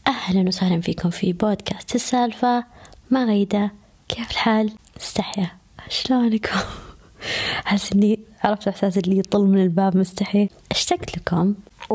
أهلا وسهلا فيكم في بودكاست السالفة مع غيدة. كيف الحال؟ مستحية، شلونكم؟ أحس إني عرفت إحساس اللي يطل من الباب مستحي. اشتقت لكم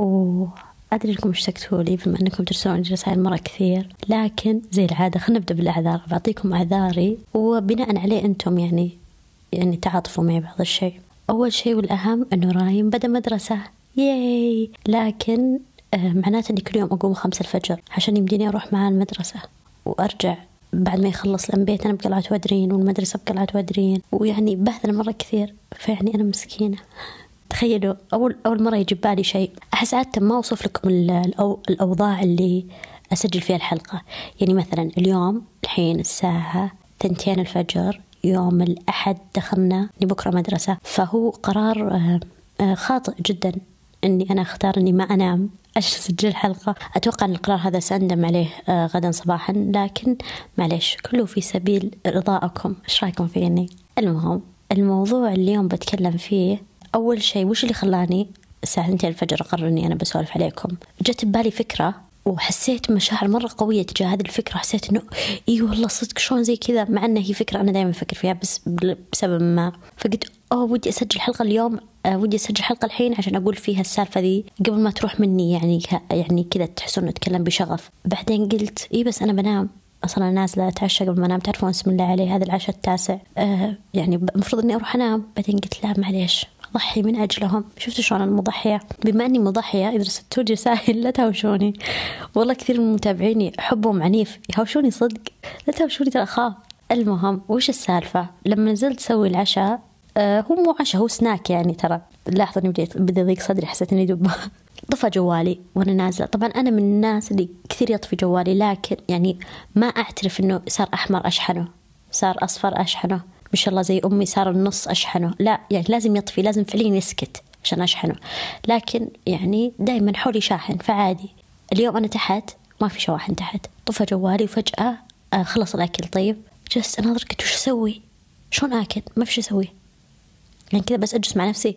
وأدري لكم اشتقتوا لي بما أنكم ترسلون رسائل مرة كثير، لكن زي العادة خلنا نبدأ بالأعذار. بعطيكم أعذاري وبناء عليه أنتم يعني تعاطفوا معي بعض الشيء. أول شيء والأهم أنه رايم بدأ مدرسة، ياي، لكن معناته أني كل يوم أقوم 5 الفجر عشان يمديني أروح معاه المدرسة وأرجع بعد ما يخلص، لأن بيتنا بقلعة ودرين والمدرسة بقلعة ودرين، ويعني بهذل مرة كثير، فيعني أنا مسكينة. تخيلوا أول مرة يجي بالي شيء. أحس عادة ما أوصف لكم الأوضاع اللي أسجل فيها الحلقة. يعني مثلا اليوم الحين الساعة 2 الفجر، يوم الأحد دخلنا بكرة مدرسة، فهو قرار خاطئ جدا أني أنا أختار أني ما أنام عشان أسجل الحلقة. أتوقع أن القرار هذا سأندم عليه غدا صباحا، لكن معليش، كله في سبيل رضاءكم. إيش رأيكم فيني؟ المهم، الموضوع اليوم بتكلم فيه. أول شيء، وش اللي خلاني الساعة 2 الفجر أقرر أني أنا بسولف عليكم؟ جت ببالي فكرة وحسيت مشاعر مرة قوية تجاه هذه الفكرة. حسيت إنه إيه والله صدق شلون زي كذا، مع إنه هي فكرة أنا دائما أفكر فيها بس بسبب ما. فقلت ودي أسجل حلقة اليوم، ودي أسجل حلقة الحين عشان أقول فيها السالفة ذي قبل ما تروح مني، يعني كذا تحسون أتكلم بشغف. بعدين قلت إيه بس أنا بنام أصلا، نازلة أتعشى قبل ما أنام، تعرفون اسم الله عليه هذا العشاء 9، يعني المفروض إني أروح أنام. بعدين قلت لا معليش، ضحي من أجلهم. شفتوا شلون أنا مضحية؟ بما أني مضحية، إذا رسلتوا لي رسائل لا تهوشوني، والله كثير من متابعيني حبهم عنيف، يهوشوني صدق، لا تهوشوني ترى أخاف. المهم، وش السالفة؟ لما نزلت سوي العشاء، هو مو عشاء، هو سناك يعني. ترى لاحظوا إني بدأ ضيق صدري، حسيت إني دب. طفى جوالي وأنا نازلة. طبعا أنا من الناس اللي كثير يطفي جوالي، لكن يعني ما أعترف إنه صار أحمر أشحنه، صار أصفر أشحنه، ما شاء الله زي أمي صار النص أشحنه. لا يعني لازم يطفي، لازم فعليا يسكت عشان أشحنه. لكن يعني دايما حولي شاحن، فعادي. اليوم أنا تحت ما في شواحن تحت، طفى جوالي وفجأة خلص الأكل. طيب جلست أناظر، قلت وش أسوي؟ شلون آكل؟ ما في شي أسوي يعني كذا، بس أجلس مع نفسي.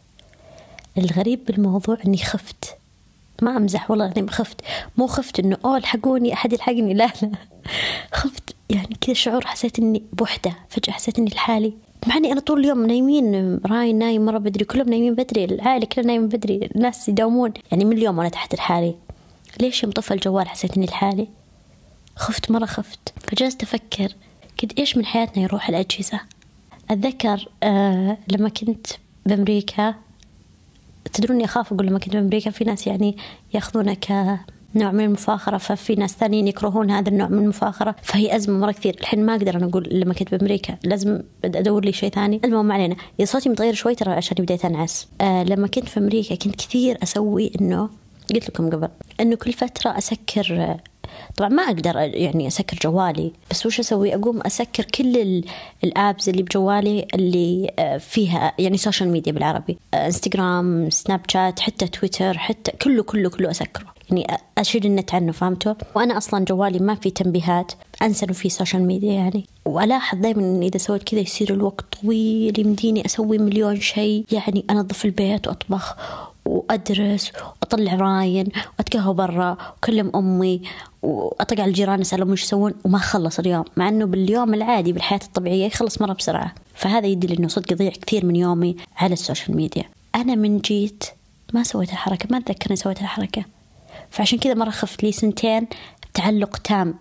الغريب بالموضوع إني خفت، ما أمزح والله العظيم خفت. مو خفت إنه الحقوني أحد يلحقني، لا خفت يعني كذا شعور، حسيت إني بوحدة. فجأة حسيت إني لحالي، مع إني أنا طول اليوم نايمين، راين نايم مرة بدري، كلهم نايمين بدري، العائلة كلها نايم بدري، الناس يداومون. يعني من اليوم وأنا تحت لحالي، ليش يوم طفى الجوال حسيت إني لحالي؟ خفت مرة، خفت. فجلست أفكر كنت إيش من حياتنا يروح الأجهزة. أتذكر لما كنت بأمريكا، تدروني أخاف أقول لما كنت بأمريكا، في ناس يعني يأخذونه كنوع من المفاخرة، ففي ناس ثانيين يكرهون هذا النوع من المفاخرة، فهي أزمة مرة كثير. الحين ما أقدر أنا أقول لما كنت بأمريكا، لازم أدور لي شيء ثاني. المهم علينا، صوتي متغير شوي ترى عشان بديت أنعس. لما كنت في أمريكا كنت كثير أسوي إنه، قلت لكم قبل، إنه كل فترة أسكر. طبعا ما أقدر يعني أسكر جوالي، بس وش أسوي؟ أقوم أسكر كل الآبز اللي بجوالي اللي فيها يعني سوشيال ميديا بالعربي، انستغرام، سناب شات، حتى تويتر، حتى كله أسكره، يعني أشيل النت عنه، فهمتوا؟ وأنا أصلا جوالي ما في تنبيهات، أنسى إنه في سوشيال ميديا يعني. وألاحظ دائما إن إذا سويت كذا يصير الوقت طويل، يمديني أسوي مليون شيء، يعني أنظف البيت وأطبخ وأدرس وأطلع راين وأتقهوى برا وأكلم أمي وأطق على الجيران أسألهم وش يسوون، وما خلص اليوم، مع أنه باليوم العادي بالحياة الطبيعية يخلص مرة بسرعة. فهذا يدل إنه صدق يضيع كثير من يومي على السوشيال ميديا. أنا من جيت ما سويت الحركة، ما أتذكر أني سويت الحركة، فعشان كذا مرة خفت لي 2 سنين تعلق تام.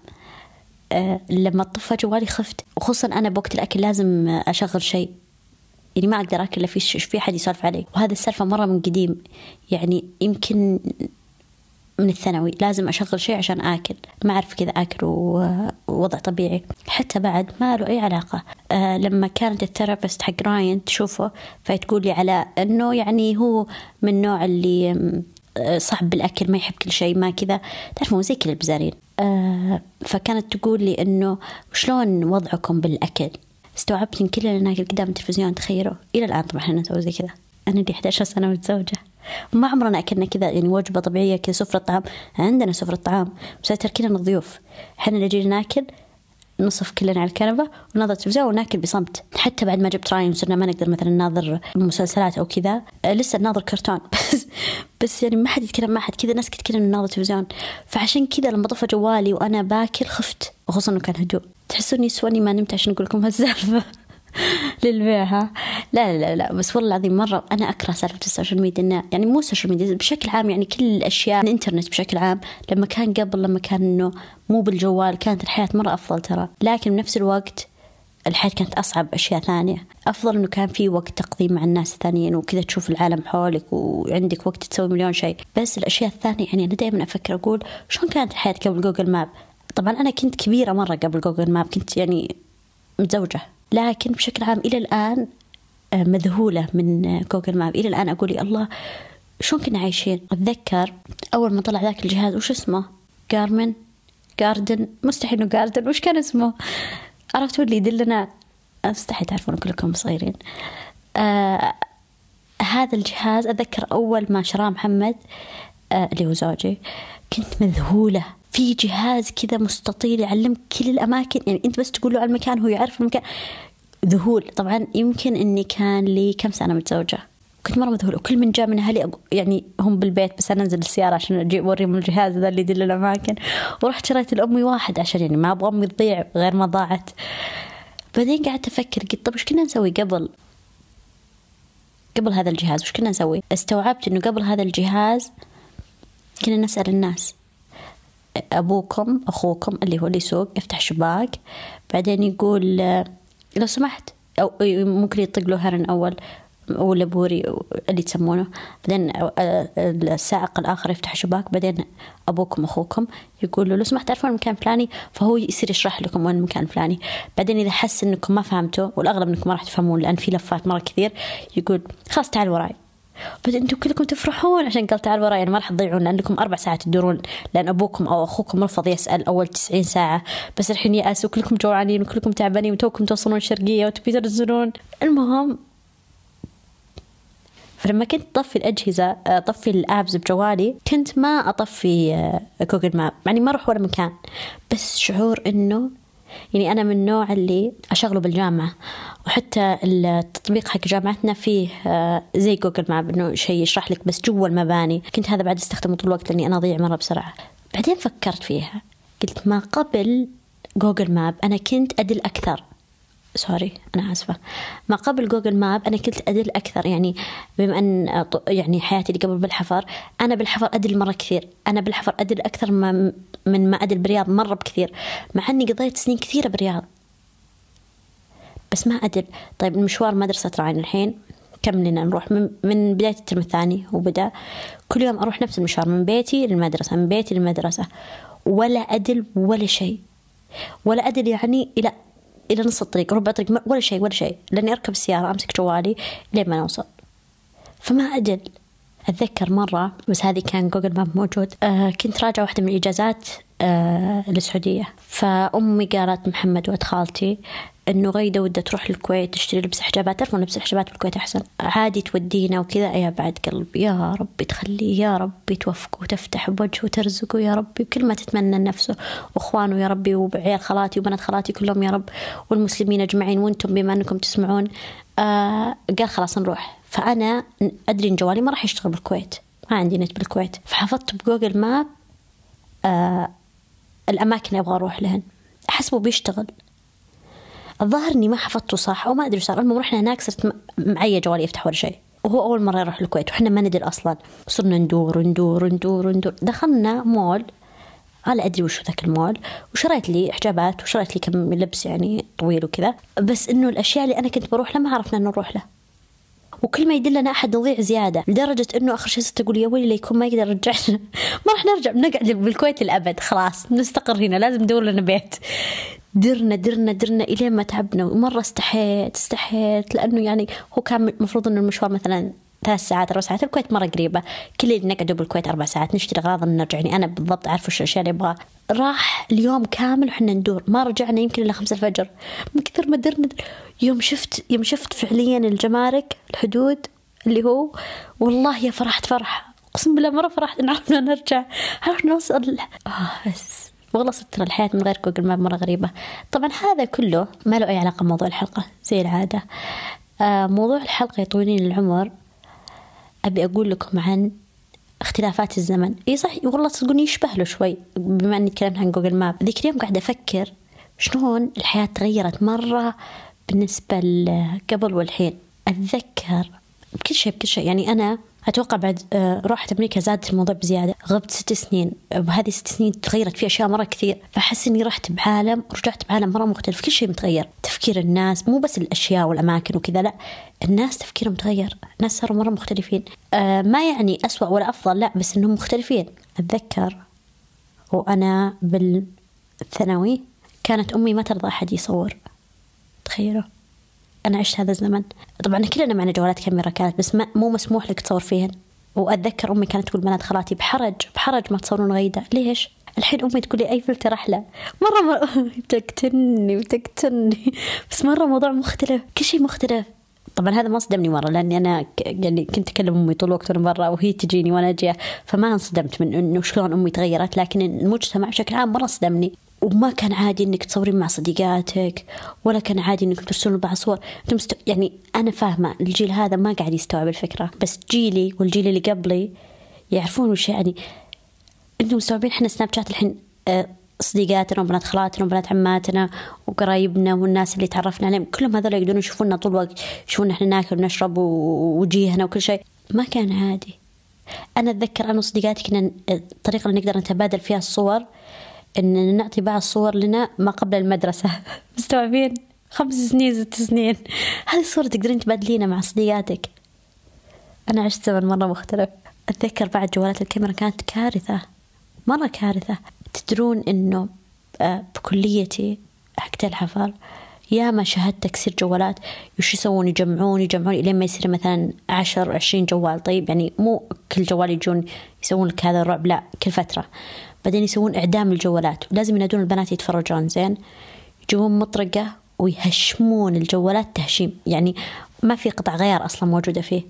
لما طفى جوالي خفت، وخصوصا أنا بوقت الأكل لازم أشغل شيء، يعني ما أقدر أكل في حد يسولف علي. وهذا السالفة مرة من قديم، يعني يمكن من الثانوي لازم أشغل شيء عشان آكل، ما أعرف كذا آكل ووضع طبيعي. حتى بعد ما له أي علاقة. لما كانت الثيرابيست حق راين تشوفه، فتقول لي على أنه يعني هو من النوع اللي صعب بالأكل، ما يحب كل شيء، ما كذا، تعرفون زي كل البزارين. فكانت تقول لي أنه شلون وضعكم بالأكل. استوعبت إن كلنا ناكل قدام التلفزيون، تخيلوا. إلى الآن طبعا إحنا نسوي زي كذا، أنا لي 11 سنة متزوجة، ما عمرنا أكلنا كذا يعني وجبة طبيعية كذا، سفرة طعام. عندنا سفرة طعام بس تركينا الضيوف، إحنا اللي جينا ناكل نصف كلنا على الكنبة وننظر تلفزيون وناكل بصمت. حتى بعد ما جبت راين وصرنا ما نقدر مثلا نناظر مسلسلات أو كذا، لسه نناظر كرتون بس يعني ما حد يتكلم، ما حد كذا، ناس كذا نناظر تلفزيون. فعشان كذا لما طفى جوالي وأنا باكل خفت، وخصوصا إنه كان هدوء. تحسوني سواني ما نمت عشان أقول لكم هالسالفة للبيعها. لا لا لا، بس والله العظيم مرة أنا أكره سالفة السوشيال ميديا، يعني مو السوشيال ميديا بشكل عام، يعني كل الأشياء، الإنترنت بشكل عام. لما كان قبل، لما كان إنه مو بالجوال، كانت الحياة مرة أفضل ترى. لكن بنفس الوقت الحياة كانت أصعب، أشياء ثانية أفضل، إنه كان في وقت تقضي مع الناس الثانيين وكذا، تشوف العالم حولك وعندك وقت تسوي مليون شيء. بس الأشياء الثانية يعني أنا دائما أفكر أقول شلون كانت الحياة قبل جوجل ماب. طبعا أنا كنت كبيرة مرة قبل جوجل ماب، كنت يعني متزوجة، لكن بشكل عام إلى الآن مذهولة من جوجل ماب. إلى الآن أقول يا الله شلون كنا عايشين. أتذكر أول ما طلع ذاك الجهاز، وش اسمه؟ جاردن، مستحيل إنه جاردن، وش كان اسمه؟ عرفتوا اللي يدلنا، مستحيل تعرفون كلكم صغيرين. هذا الجهاز أتذكر أول ما شراه محمد اللي هو زوجي، كنت مذهولة. في جهاز كذا مستطيل يعلمك كل الأماكن، يعني أنت بس تقول له على المكان هو يعرف المكان. ذهول. طبعا يمكن إني كان لي كم سنة متزوجة، كنت مرة مذهولة. وكل من جاء من أهلي يعني هم بالبيت، بس أنا أنزل السيارة عشان أجي أوريهم الجهاز ذا اللي يدل الأماكن. ورحت شريت لأمي واحد عشان يعني ما أبغى أمي تضيع غير ما ضاعت. بعدين قعدت أفكر، قلت طب وش كنا نسوي قبل هذا الجهاز؟ وش كنا نسوي؟ استوعبت إنه قبل هذا الجهاز كنا نسأل الناس، أبوكم أخوكم اللي هو اللي يسوق يفتح شباك، بعدين يقول لو سمحت، أو ممكن يطق له هرن أول ولا بوري اللي تسمونه، بعدين السائق الآخر يفتح شباك، بعدين أبوكم أخوكم يقول له لو سمحت تعرفون المكان الفلاني، فهو يصير يشرح لكم وين المكان الفلاني. بعدين إذا حس إنكم ما فهمتوا، والأغلب إنكم ما راح تفهمون لأن في لفات مرة كثير، يقول خلاص تعال وراي. بعدين أنتم كلكم تفرحون عشان قال تعال وراي، يعني ما راح تضيعون لأنكم 4 ساعات تدورون، لأن أبوكم أو أخوكم رفض يسأل أول 90 ساعة، بس الحين يأسوا كلكم جوعانين وكلكم تعبانين وتوكم توصلون الشرقية وتبي تنزلون. المهم فلما كنت أطفي الأجهزة، أطفي الآبز بجوالي، كنت ما أطفي جوجل ماب، يعني ما أروح ولا مكان، بس شعور إنه يعني أنا من النوع اللي أشغله بالجامعة، وحتى التطبيق حق جامعتنا فيه زي جوجل ماب، إنه شيء يشرح لك بس جوا المباني. كنت هذا بعد استخدمه طول الوقت لأني أنا أضيع مرة بسرعة. بعدين فكرت فيها، قلت ما قبل جوجل ماب أنا كنت أدل أكثر، أنا آسفة، ما قبل جوجل ماب أنا كنت أدل أكثر. يعني بما أن يعني حياتي اللي قبل بالحفر، أنا بالحفر أدل مرة كثير، أنا بالحفر أدل أكثر من ما أدل برياض مرة بكثير، مع أني قضيت سنين كثيرة برياض بس ما أدل. طيب المشوار مدرسة راين الحين كم لنا نروح من بداية الترم الثاني، وبدأ كل يوم أروح نفس المشوار من بيتي للمدرسة، من بيتي للمدرسة، ولا أدل ولا شيء، ولا أدل يعني إلى نص الطريق، ربع طريق، ولا شيء، لأني أركب السيارة أمسك جوالي لين ما نوصل، فما أدل. أتذكر مرة، بس هذه كان جوجل ماب موجود، كنت راجعة واحدة من الإجازات للسعودية، فأمي قالت محمد وأد خالتي إنه غيدة ودها تروح الكويت تشتري لبس حجابات، تعرفون لبس الحجابات بالكويت أحسن، عادي تودينا وكذا. يا بعد قلب، يا ربي تخليه، يا ربي توفقه وتفتح بوجهه وترزقه يا ربي بكل ما تتمنى النفس، وإخوانه يا ربي، وعيال خالاتي وبنات خالاتي كلهم يا رب، والمسلمين أجمعين، وأنتم بما أنكم تسمعون. قال خلاص نروح. فأنا أدري إن جوالي ما راح يشتغل بالكويت، ما عندي نت بالكويت، فحفظت بجوجل ماب الأماكن أبغى أروح لهن، أحسبه بيشتغل. الظاهر إني ما حفظته صح أو ما أدري صار. المهم رحنا هناك، صرت معي جوالي يفتح ولا شيء، وهو أول مرة يروح الكويت وإحنا ما ندري أصلا. صرنا ندور. دخلنا مول، أنا أدري وش ذاك المول، وشريت لي حجابات وشريت لي كم لبس يعني طويل وكذا، بس إنه الأشياء اللي أنا كنت بروح لها ما عرفنا إنه نروح له، وكل ما يدلنا أحد نضيع زيادة، لدرجة إنه آخر شيء ستقول يا ويلي ليكون ما يقدر رجعنا ما راح نرجع، بنقعد بالكويت الأبد، خلاص نستقر هنا، لازم ندور لنا بيت. درنا إلين ما تعبنا، ومرة استحيت لأنه يعني هو كان المفروض إنه المشوار مثلا 3 ساعات 4 ساعات، الكويت مرة قريبة، كل اللي نقعدوا بالكويت 4 ساعات نشتري أغراض نرجع، يعني أنا بالضبط عارف وش الأشياء اللي أبغى. راح اليوم كامل وإحنا ندور، ما رجعنا يمكن إلا 5 الفجر من كثر ما درنا. يوم شفت فعليا الجمارك الحدود اللي هو، والله يا فرحت، أقسم بالله مرة فرحت إن عرفنا نرجع، عرفنا نوصل. بس والله ستر الحياة من غير جوجل ماب مرة غريبة. طبعا هذا كله ما له أي علاقة بموضوع الحلقة زي العادة. موضوع الحلقة يطولين العمر. أبي أقول لكم عن اختلافات الزمن. إيه صح والله تصدقوني يشبه له شوي بما أني تكلمت عن جوجل ماب. ذيك اليوم قاعدة أفكر شلون الحياة تغيرت مرة بالنسبة قبل والحين. أتذكر بكل شيء يعني أنا أتوقع بعد روحت أمريكا زادت الموضوع بزيادة. غبت 6 سنين وهذه 6 سنين تغيرت فيها أشياء مرة كثير. فأحس إني رحت بعالم ورجعت بعالم مرة مختلف. كل شيء متغير. تفكير الناس مو بس الأشياء والأماكن وكذا لا الناس تفكيرهم متغير. الناس صاروا مرة مختلفين. ما يعني أسوأ ولا أفضل لا بس إنهم مختلفين. أتذكر وأنا بالثانوي كانت أمي ما ترضى أحد يصور. تخيلوا أنا عشت هذا الزمن. طبعا كلنا معنا جوالات كاميرا كانت بس مو مسموح لك تصور فيهن. وأتذكر أمي كانت تقول بنات خالاتي بحرج ما تصورون غيدة. ليش؟ الحين أمي تقول لي أي فلتر أحلى. مرة بتقتلني بس مرة موضوع مختلف. كل شيء مختلف. طبعا هذا ما صدمني مرة لأني أنا يعني كنت أكلم أمي طول الوقت وأنا برا وهي تجيني وأنا أجيها فما انصدمت من إنه شلون أمي تغيرت. لكن المجتمع بشكل عام مرة صدمني. وما كان عادي إنك تصورين مع صديقاتك ولا كان عادي إنك ترسلون بعض صور. يعني أنا فاهمة الجيل هذا ما قاعد يستوعب الفكرة بس جيلي والجيل اللي قبلي يعرفون وش يعني إنه مستوعبين. إحنا سناب شات الحين صديقاتنا وبنات خالاتنا وبنات عماتنا وقرايبنا والناس اللي تعرفنا عليهم كلهم هذول يقدرون يشوفونا طول الوقت. يشوفون إحنا ناكل ونشرب ووجيهنا وكل شيء. ما كان عادي. أنا أتذكر أنا وصديقاتي كنا الطريقة اللي نقدر نتبادل فيها الصور إن نعطي بعض الصور لنا ما قبل المدرسة. مستوعبين 5 سنين 6 سنين هذه الصورة تقدرين تبادلينها مع صديقاتك. أنا عشت زمن مرة مختلف. أتذكر بعد جوالات الكاميرا كانت كارثة مرة كارثة. تدرون إنه بكليتي حقت الحفر ياما شهدت تكسير جوالات. وش يسوون يجمعون لين ما يصير مثلا 10-20 جوال. طيب يعني مو كل جوال يجون يسوون لك هذا الرعب لا كل فترة. بعدين يسوون إعدام الجوالات ولازم ينادون البنات يتفرجون زين. يجيبون مطرقة ويهشمون الجوالات تهشيم يعني ما في قطع غيار أصلا موجودة فيه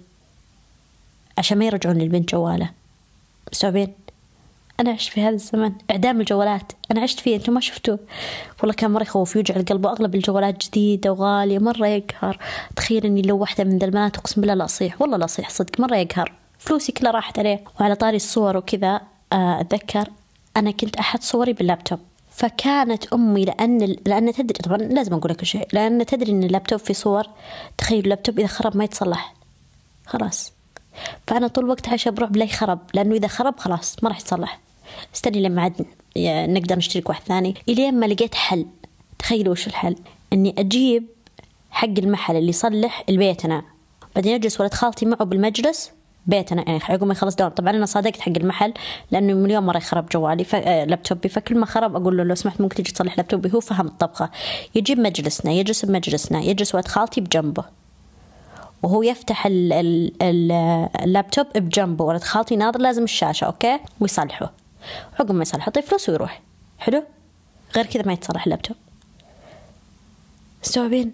عشان ما يرجعون للبنت جواله. مستوعبين؟ أنا عشت في هذا الزمن إعدام الجوالات. أنا عشت فيه أنتم ما شفتوه. والله كان مرة يخوف يوجع القلب. وأغلب الجوالات جديدة وغالية مرة يقهر. تخيل إني لو واحدة من البنات أقسم بالله لا أصيح والله لا أصيح صدق مرة يقهر. فلوسي كلها راحت عليه. وعلى طاري الصور وكذا أتذكر أنا كنت أحط صوري باللابتوب. فكانت أمي لأن تدري طبعا لازم أقول لك شيء لأن تدري إن اللابتوب فيه صور. تخيل اللابتوب إذا خرب ما يتصلح خلاص. فأنا طول الوقت عايشة برعب لا يخرب لأنه إذا خرب خلاص ما راح يتصلح. استني لما عاد نقدر نشترك واحد ثاني. إلين ما لقيت حل. تخيلوا وش الحل؟ إني أجيب حق المحل اللي يصلح البيتنا بعدين أجلس ولد خالتي معه بالمجلس بيتنا يعني عقب ما يخلص دوام. طبعا أنا صادقت حق المحل لأنه مليون مرة يخرب جوالي لابتوبي. فكل ما خرب أقول له لو سمحت ممكن تيجي تصلح لابتوبي. هو فهم الطبخة. يجيب مجلسنا يجلس بمجلسنا يجلس ولد خالتي بجنبه وهو يفتح اللابتوب بجنبه. ولد خالتي ناظر لازم الشاشة أوكي ويصلحه. عقب ما يصلحه طيب فلوس ويروح. حلو. غير كذا ما يتصلح اللابتوب. مستوعبين؟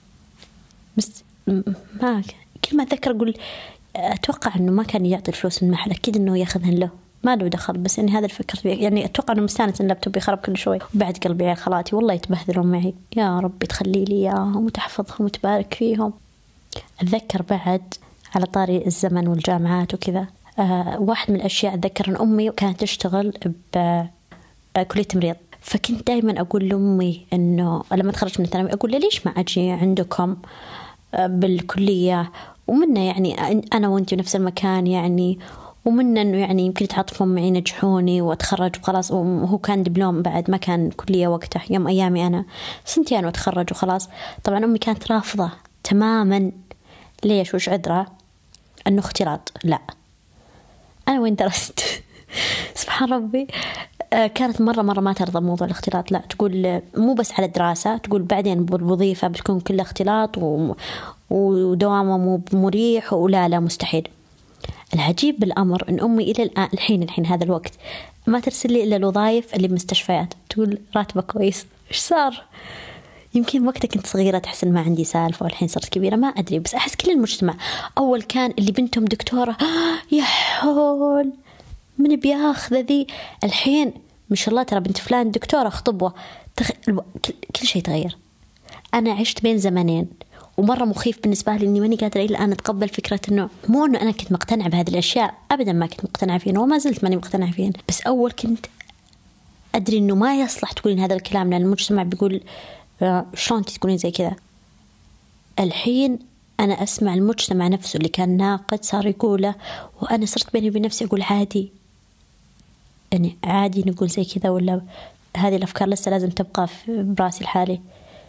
ما كل ما أتذكر أقول أتوقع أنه ما كان يعطي الفلوس المحل. أكيد أنه يأخذهن له ما له دخل. بس يعني هذا الفكر يعني أتوقع أنه مستانس أن اللابتوب يخرب كل شوي. وبعد قلبي يا خالاتي والله يتبهذلون معي. يا ربي تخلي لي إياهم وتحفظهم وتبارك فيهم. أتذكر بعد على طاري الزمن والجامعات وكذا واحد من الأشياء أتذكر أن أمي كانت تشتغل بكلية تمريض. فكنت دائما أقول لأمي أنه لما تخرج من الثانوي أقول لها ليش ما أجي عندكم بالكلية ومنا يعني أنا وأنتي نفس المكان يعني ومنا أنه يعني يمكن يتعاطفون معي ينجحوني وأتخرج وخلاص. وهو كان دبلوم بعد ما كان كلية وقته يوم أيامي أنا 2 سنين وأتخرج وخلاص. طبعا أمي كانت رافضة تماما. ليش وش عذرها؟ أنه اختلاط. لا أنا وين درست سبحان ربي. كانت مرة ما ترضى بموضوع الاختلاط. لا تقول مو بس على الدراسة تقول بعدين بالوظيفة بتكون كلها اختلاط ودوامه مو مريح ولا مستحيل. العجيب بالأمر أن أمي إلى الآن الحين هذا الوقت ما ترسل لي إلا الوظائف اللي بمستشفيات. تقول راتبه كويس. إيش صار؟ يمكن وقتها كنت صغيرة تحس إن ما عندي سالفة والحين صرت كبيرة ما أدري. بس أحس كل المجتمع أول كان اللي بنتهم دكتورة يا حول من بياخذ ذي. الحين ما شاء الله ترى بنت فلان دكتورة خطبوة. كل شيء تغير. أنا عشت بين زمانين، ومرة مخيف بالنسبة لي إني ماني قادرة إلا أن أتقبل فكرة إنه مو إنه أنا كنت مقتنعة بهذه الأشياء، أبدا ما كنت مقتنعة فيهن وما زلت ماني مقتنعة فيهن، بس أول كنت أدري إنه ما يصلح تقولين هذا الكلام لأن المجتمع بيقول شلون تقولين زي كذا. الحين أنا أسمع المجتمع نفسه اللي كان ناقد صار يقوله، وأنا صرت بيني وبين نفسي أقول عادي، يعني عادي نقول زي كذا، ولا هذه الأفكار لسه لازم تبقى في براسي الحالي.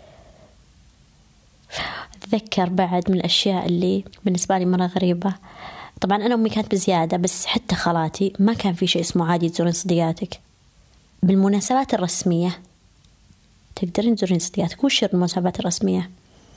أتذكر بعد من الأشياء اللي بالنسبة لي مرة غريبة، طبعا أنا أمي كانت بزيادة، بس حتى خالاتي ما كان في شيء اسمه عادي تزورين صديقاتك. بالمناسبات الرسمية تقدرين تزورين صديقاتك. وش المناسبات الرسمية؟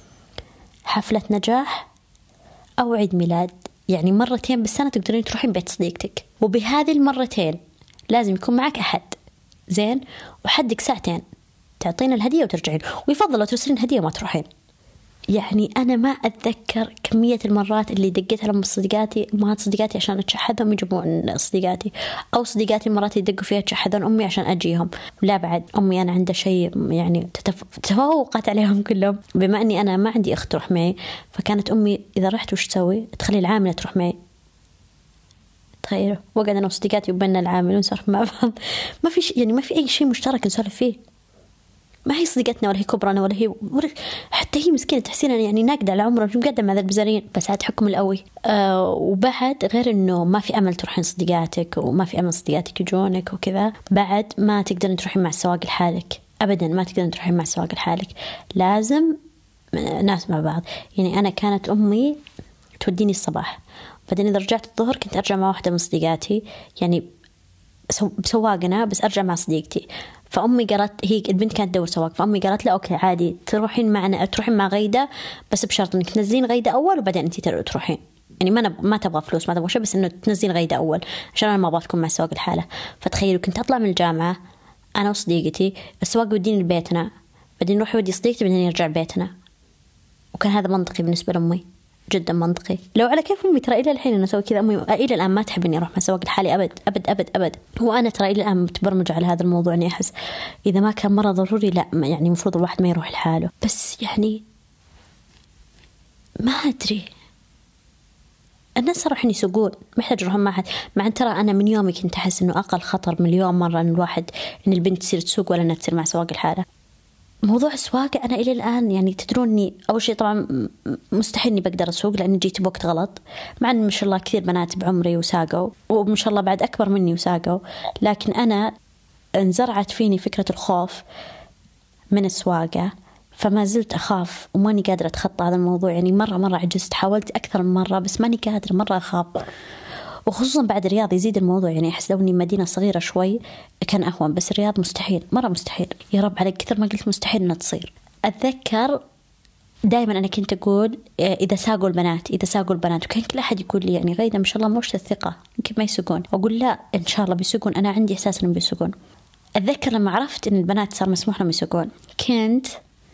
حفلة نجاح أو عيد ميلاد، يعني مرتين بالسنة تقدرين تروحين بيت صديقتك، وبهذه المرتين لازم يكون معك أحد زين، وحدك ساعتين تعطين الهدية وترجعين، ويفضل لو ترسلين هدية ما تروحين. يعني أنا ما أتذكر كمية المرات اللي دقيتها لما صديقاتي ما صديقاتي عشان أتشحذهم يجيبون صديقاتي، أو صديقاتي مرات يدقوا فيها تشحذون أمي عشان أجيهم. لا بعد أمي أنا عندها شيء يعني تفوقت عليهم كلهم، بما أني أنا ما عندي أخت تروح معي، فكانت أمي إذا رحت وش تسوي؟ تخلي العاملة تروح معي. تخيلوا، وقعد أنا وصديقاتي وبيننا العامل ونسولف مع بعض، ما في يعني ما في أي شيء مشترك نسولف فيه. ما هي صديقتنا ولا هي كبرنا ولا هي حتى هي مسكينة تحسينها يعني ناقدة على عمرها، مش مقدمة مع ذا البزارين، بس عاد حكم القوي. وبعد غير إنه ما في أمل تروحين صديقاتك، وما في أمل صديقاتك يجونك وكذا، بعد ما تقدرين تروحين مع السواق لحالك أبدا، ما تقدرين تروحين مع السواق لحالك، لازم ناس مع بعض. يعني أنا كانت أمي توديني الصباح، بعدين إذا رجعت الظهر كنت أرجع مع واحدة من صديقاتي، يعني بسواقنا بس أرجع مع صديقتي. فأمي قالت، هي البنت كانت تدور سواق، فأمي قالت لا أوكي عادي تروحين معنا، تروحين مع غيدة، بس بشرط إنك تنزلين غيدة أول وبعدين أنتي تروحين. يعني ما تبغى فلوس ما تبغى شيء، بس إنه تنزلين غيدة أول عشان أنا ما أبغى تكون مع السواق الحالة. فتخيلوا كنت أطلع من الجامعة أنا وصديقتي، السواق يوديني لبيتنا، بعدين نروح يودي صديقتي، بعدين يرجع بيتنا. وكان هذا منطقي بالنسبة لأمي، جدا منطقي. لو على كيف أمي ترى إلى الحين أنا أسوي كذا، أمي إلى الآن ما تحب إني أروح مع سواق الحالي أبد أبد أبد أبد. وأنا ترى إلى الآن متبرمجة على هذا الموضوع، إني أحس إذا ما كان مرة ضروري لا، يعني مفروض الواحد ما يروح لحاله. بس يعني ما أدري، الناس راح يسوقون محتاج يروحون مع أحد. مع أن ترى أنا من يومي كنت أحس إنه أقل خطر مليون مرة إن الواحد إن البنت تصير تسوق ولا إنها تصير مع سواق الحالة. موضوع السواقة أنا إلى الآن يعني تدروني، أول شيء طبعا مستحيل إني بقدر أسوق لأني جيت بوقت غلط، مع أن ما شاء الله كثير بنات بعمري وساقوا، وما شاء الله بعد أكبر مني وساقوا، لكن أنا انزرعت فيني فكرة الخوف من السواقة، فما زلت أخاف وماني قادرة أتخطى هذا الموضوع. يعني مرة عجزت، حاولت أكثر من مرة بس ماني قادرة، مرة أخاف. وخصوصا بعد الرياض يزيد الموضوع، يعني أحس لو إني مدينة صغيرة شوي كان أهون، بس الرياض مستحيل، مرة مستحيل، يا رب على كثر ما قلت مستحيل إنها تصير. أتذكر دائما أنا كنت أقول إذا ساقوا البنات، وكان كل أحد يقول لي يعني غيدة ما شاء الله موش الثقة يمكن ما يسوقون، أقول لا إن شاء الله بيسوقون، أنا عندي إحساس إنهم بيسوقون. أتذكر لما عرفت إن البنات صار مسموح لهم يسوقون، كنت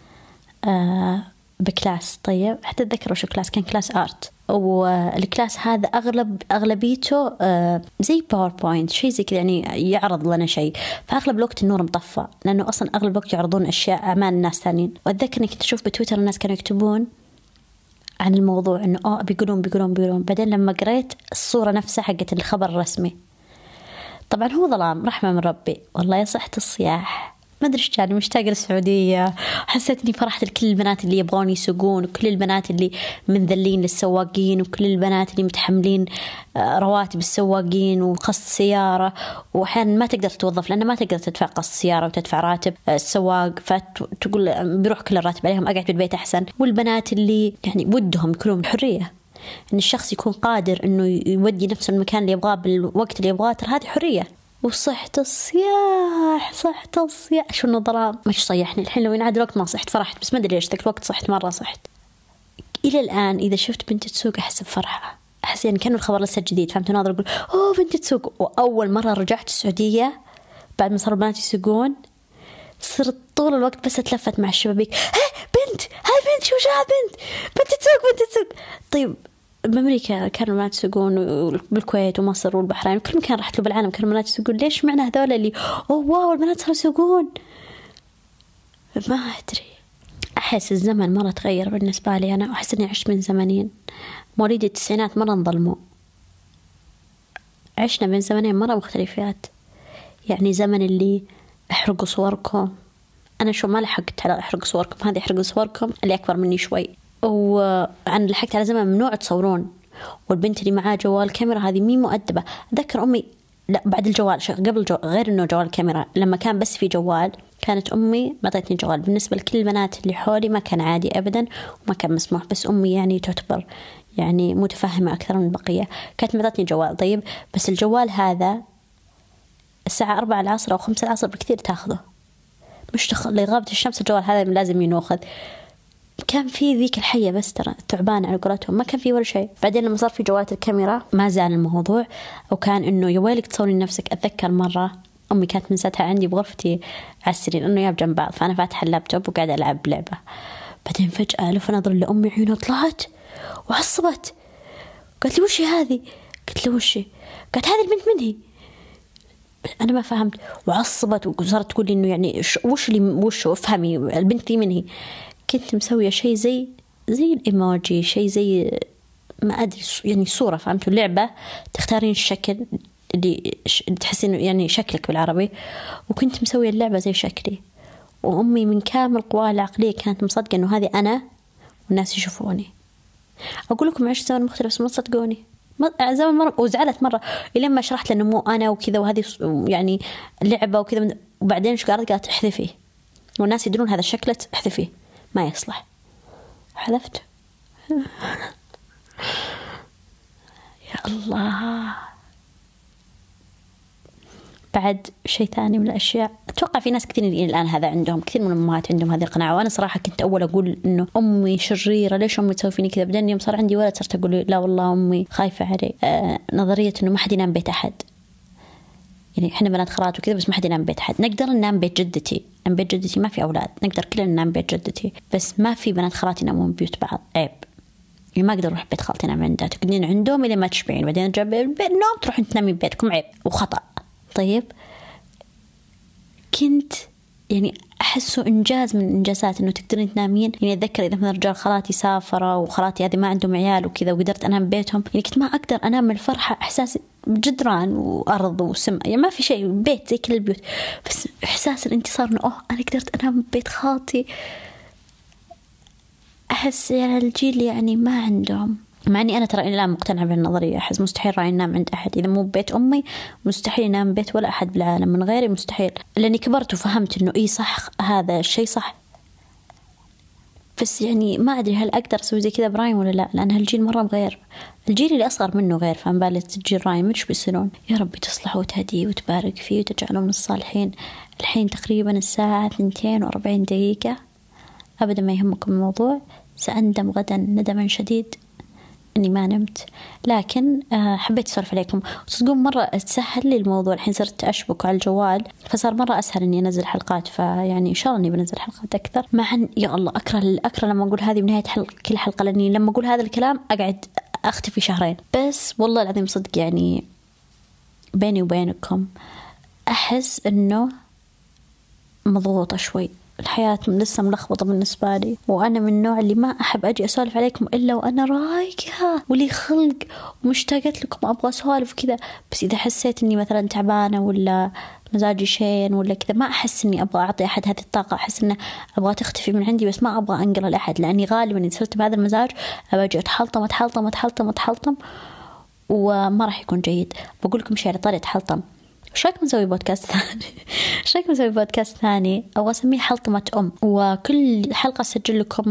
بكلاس، طيب حتى أتذكر وش كلاس، كان كلاس آرت، والكلاس هذا أغلبيته زي باوربوينت شيء زي كذا، يعني يعرض لنا شيء، فأغلب الوقت النور مطفى لأنه أصلا أغلب الوقت يعرضون أشياء أعمال الناس ثانيين. وأتذكر إني كنت أشوف بتويتر الناس كانوا يكتبون عن الموضوع إنه بيقولون، بعدين لما قريت الصورة نفسها حقت الخبر الرسمي، طبعا هو ظلام رحمة من ربي، والله يصحت الصياح، ما أدري إيش جاني مشتاقة للسعودية. حسيت إني فرحت لكل البنات اللي يبغون يسوقون، وكل البنات اللي منذلين للسواقين، وكل البنات اللي متحملين رواتب السواقين وقسط سيارة، وأحيانا ما تقدر توظف لأن ما تقدر تدفع قسط سيارة وتدفع راتب السواق، فتقول بيروح كل الراتب عليهم، أقعد بالبيت أحسن. والبنات اللي يعني ودهم يكونوا بالحرية، إن الشخص يكون قادر إنه يودي نفسه المكان اللي يبغاه بالوقت اللي يبغاه، ترى هذه حرية. وصحت الصياح شو النظرة مش صيحني الحين، لو ينعاد الوقت ما صحت، فرحت بس ما أدري ليش ذاك الوقت صحت، مرة صحت. إلى الآن إذا شفت بنت تسوق أحس بفرحة، أحس يعني كأنه الخبر لسه جديد، فهمت ناظر أقول أوه بنت تسوق. وأول مرة رجعت السعودية بعد ما صاروا البنات يسوقون، صرت طول الوقت بس أتلفت مع الشبابيك، بنت هاي بنت شو بنت تسوق. طيب بأمريكا كانوا البنات يسوقون، بالكويت ومصر والبحرين وكل مكان رحت له بالعالم كانوا البنات يسوقون. ليش معنى هذول اللي أوه واو البنات صاروا يسوقون؟ ما أدري. أحس الزمن مرة تغير بالنسبة لي أنا، أحس إني عشت من زمنين. مواليد التسعينات مرة انظلموا، عشنا بين زمنين مرة مختلفات. يعني زمن اللي احرقوا صوركم، أنا شو ما لحقت على احرقوا صوركم، هذه احرقوا صوركم اللي أكبر مني شوي. وأنا لحقت على زمن ممنوع تصورون، والبنت اللي معاه جوال كاميرا هذه مين مؤدبة. أذكر أمي لا بعد الجوال قبل غير إنه جوال كاميرا، لما كان بس في جوال كانت أمي معطتني جوال. بالنسبة لكل البنات اللي حولي ما كان عادي أبدا وما كان مسموح، بس أمي يعني تعتبر يعني متفهمة أكثر من البقية، كانت معطتني جوال. طيب بس الجوال هذا الساعة 4 العصر أو 5 العصر بكثير تاخذه، مش لغابة الشمس الجوال هذا لازم ينوخذ. كان في ذيك الحية بس ترى تعبانة على قولتهم، ما كان في ولا شيء. بعدين لما صار في جوالات الكاميرا ما زال الموضوع، وكان إنه يا ويلك تصورين نفسك. أتذكر مرة أمي كانت من ساعتها عندي بغرفتي على السرير إنه ياب جنب بعض، فأنا فاتحة اللابتوب وقاعدة ألعب لعبة. بعدين فجأة لف نظر لأمي عيونها طلعت وعصبت، قالت لي وشي هذه؟ قلت له وشي؟ قالت هذه البنت من هي؟ أنا ما فهمت وعصبت وصارت تقول لي إنه يعني وش اللي وشو افهمي البنت دي من هي. كنت مسوية شيء زي الإيموجي، شيء زي ما أدري يعني صورة، فهمتوا اللعبة تختارين الشكل اللي تحسين يعني شكلك بالعربي، وكنت مسوية اللعبة زي شكلي. وأمي من كامل قواها العقلية كانت مصدقة إنه هذه أنا والناس يشوفوني. أقول لكم عشت زمن مختلف بس ما تصدقوني. زمن مرة وزعلت مرة إلين ما شرحت لأنه مو أنا وكذا وهذه يعني لعبة وكذا. وبعدين شو قالت احذفيه، والناس يدرون هذا الشكل احذفيه ما يصلح. حذفت. يا الله. بعد شيء ثاني من الأشياء، أتوقع في ناس كثير الآن هذا عندهم، كثير من الأمهات عندهم هذه القناعة. وأنا صراحة كنت أول أقول إنه أمي شريرة، ليش أمي تسوي فيني كذا. بعدين يوم صار عندي ولد صرت أقول لا والله أمي خايفة علي. نظرية إنه ما حد ينام بيت أحد، يعني إحنا بنات خالات وكذا بس ما حد ينام بيت أحد. نقدر ننام بيت جدتي، ننام بيت جدتي ما في أولاد، نقدر كلنا ننام بيت جدتي، بس ما في بنات خالات ينامون بيوت بعض، عيب. يعني ما أقدر أروح بيت خالتي أنام عندها، تقعدين عندهم إلى ما تشبعين، بعدين ترجع النوم تروحين تنامين بيتكم، عيب وخطأ. طيب كنت يعني أحسه إنجاز من الإنجازات إنه تقدرين تنامين. يعني أتذكر إذا مثلا رجال خالاتي سافروا وخالاتي هذه ما عندهم عيال وكذا وقدرت أنام بيتهم، يعني كنت ما أقدر أنام من الفرحة. إحساس جدران وأرض وسماء، يعني ما في شيء، بيت زي كل البيوت، بس إحساس الانتصار إنه أنا قدرت أنام ببيت خالتي. أحس يعني الجيل يعني ما عندهم، مع أني أنا ترى الآن مقتنعة بالنظرية. أحس مستحيل راح ينام عند أحد، إذا مو ببيت أمي مستحيل ينام بيت ولا أحد بالعالم من غيري، مستحيل. لأني كبرت وفهمت إنه إيه صح، هذا الشيء صح. بس يعني ما أدري هل أقدر أسوي زي كذا برايم ولا لا، لأن هالجيل مرة مغير، الجيل اللي أصغر منه غير. فأنا بالي الجيل رايم مش بيصيرون. يا ربي تصلحوا وتهديه وتبارك فيه وتجعله من الصالحين. الحين تقريبا الساعة 2:40 دقيقة، أبدا ما يهمكم الموضوع. سأندم غدا ندما شديد إني ما نمت، لكن حبيت أسولف عليكم. وتصدقون مرة تسهل لي الموضوع، الحين صرت أشبك على الجوال فصار مرة أسهل إني أنزل حلقات. فيعني إن شاء الله إني بنزل حلقات أكثر. مع أن يا الله أكره لما أقول هذه بنهاية كل حلقة، لأني لما أقول هذا الكلام أقعد أختفي شهرين. بس والله العظيم صدق يعني بيني وبينكم أحس إنه مضغوطة شوي، الحياة لسه ملخبطة بالنسبة لي، وأنا من النوع اللي ما أحب أجي أسولف عليكم إلا وأنا رايقة ولي خلق ومشتاقت لكم أبغى أسولف كذا. بس إذا حسيت إني مثلا تعبانة ولا مزاجي شين ولا كذا، ما أحس إني أبغى أعطي أحد هذه الطاقة، أحس إنه أبغى تختفي من عندي، بس ما أبغى أنقل لأحد، لأني غالبا إذا صرت بهذا المزاج أبغى أتحلطم وما راح يكون جيد. بقول لكم شيء على طاري أتحلطم، وش رايكم نسوي بودكاست ثاني؟ أو أسميه حلطمة وكل حلقة أسجل لكم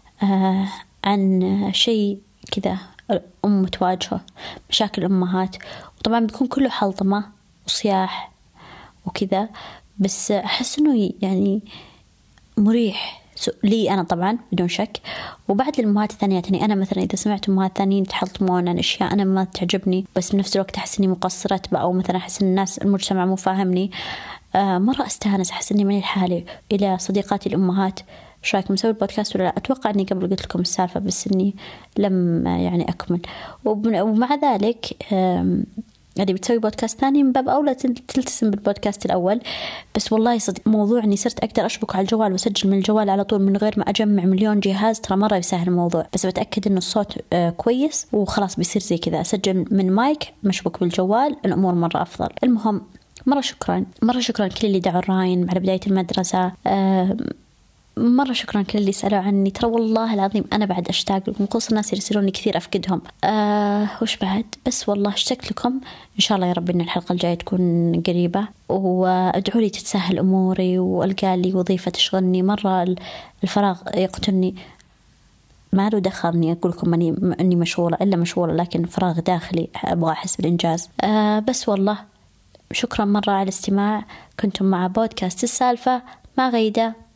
عن شيء كذا تواجهه مشاكل الأمهات، وطبعا بيكون كله حلطمة وصياح وكذا، بس أحس إنه يعني مريح لي أنا طبعا بدون شك، وبعد للأمهات الثانيات. يعني أنا مثلا إذا سمعت أمهات ثانيين يتحلطمون عن أشياء أنا ما تعجبني، بس بنفس الوقت أحس إني مقصرة بقى، أو مثلا أحس إن الناس المجتمع مو فاهمني، مرة أستانس، أحس إني ماني لحالي. إلى صديقاتي الأمهات إيش رأيكم نسوي البودكاست ولا لا؟ أتوقع أني قبل قلت لكم السالفة بس إني لم يعني أكمل. ومع ذلك اللي بتسوي بودكاست ثاني من باب أولى تلتزم بالبودكاست الأول. بس والله صدق موضوع إني صرت أقدر أشبك على الجوال وأسجل من الجوال على طول من غير ما أجمع مليون جهاز، ترى مرة يسهل الموضوع. بس بتأكد إنه الصوت كويس وخلاص بيصير زي كذا، أسجل من مايك مشبك بالجوال، الأمور مرة أفضل. المهم مرة شكرا كل اللي دعوا الراين على بداية المدرسة، مرة شكرا كل اللي سألوا عني، ترى والله العظيم أنا بعد أشتاق لكم، خصوصا الناس يرسلوني كثير أفقدهم. وش بعد؟ بس والله اشتقت لكم. إن شاء الله يا رب إن الحلقة الجاية تكون قريبة، وادعوا لي تتسهل أموري وألقى لي وظيفة تشغلني. مرة الفراغ يقتلني، ما له دخلني أقول لكم أني مشغولة، لكن فراغ داخلي أبغى أحس بالإنجاز. بس والله شكرا مرة على الاستماع. كنتم مع بودكاست السالفة مع غيدة.